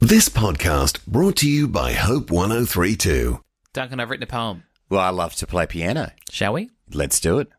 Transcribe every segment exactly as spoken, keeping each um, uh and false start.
This podcast brought to you by Hope one oh three two. Duncan, I've written a poem. Well, I love to play piano. Shall we? Let's do it.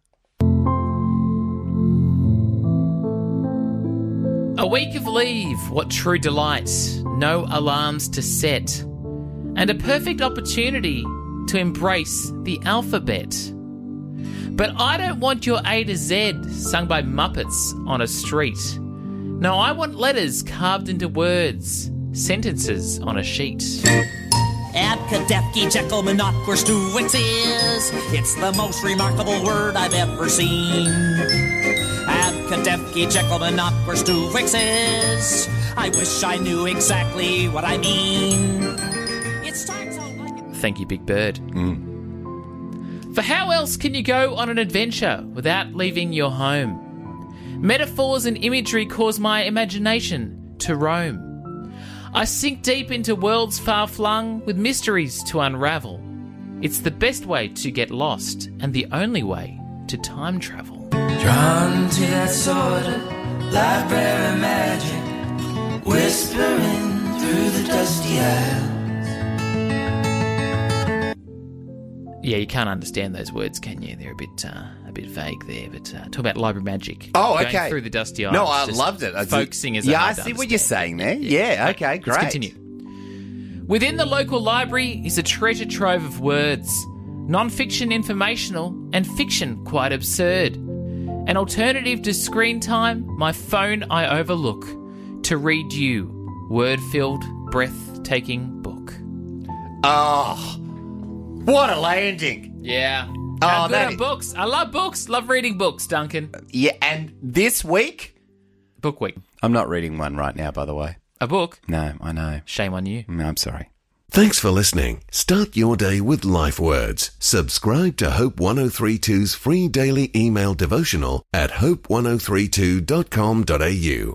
A week of leave, what true delight. No alarms to set. And a perfect opportunity to embrace the alphabet. But I don't want your A to Z sung by Muppets on a street. No, I want letters carved into words, sentences on a sheet. Abkadefki, Jekyll, Monocquer, Stuix is. It's the most remarkable word I've ever seen. Abkadefki, Jekyll, Monocquer, Stuix is. I wish I knew exactly what I mean. It starts out like a... Thank you, Big Bird. Mm. For how else can you go on an adventure without leaving your home? Metaphors and imagery cause my imagination to roam. I sink deep into worlds far-flung with mysteries to unravel. It's the best way to get lost and the only way to time travel. Drawn to that sort of library magic, whispering through the dusty aisles. Yeah, you can't understand those words, can you? They're a bit uh, a bit vague there, but uh, talk about library magic. Oh, Going okay. through the dusty aisles. No, I Just loved it. Folk singers Yeah, are I hard to see what you're understand. saying there. Yeah, okay, great. Let's continue. Within the local library is a treasure trove of words, non-fiction informational and fiction quite absurd. An alternative to screen time, my phone I overlook to read you, word-filled, breathtaking book. Oh, what a landing. Yeah. Oh, How good that are is- books? I love books. Love reading books, Duncan. Yeah, and this week... Book week. I'm not reading one right now, by the way. A book? No, I know. Shame on you. No, I'm sorry. Thanks for listening. Start your day with life words. Subscribe to Hope one oh three two's free daily email devotional at hope one oh three two dot com dot a u.